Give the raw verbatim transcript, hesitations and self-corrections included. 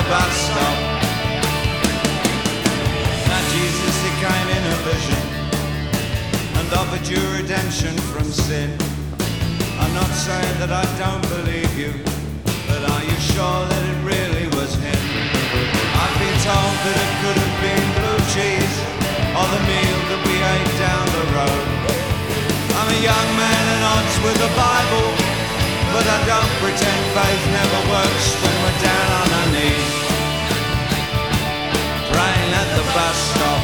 bus stop. Now Jesus, he came in a vision and offered you redemption from sin. I'm not saying that I don't believe you, but are you sure that it really was him? I've been told that it could have been blue cheese or the meal that we ate down the road. I'm a young man at odds with the Bible, but I don't pretend faith never works when we're down on our knees, praying at the bus stop.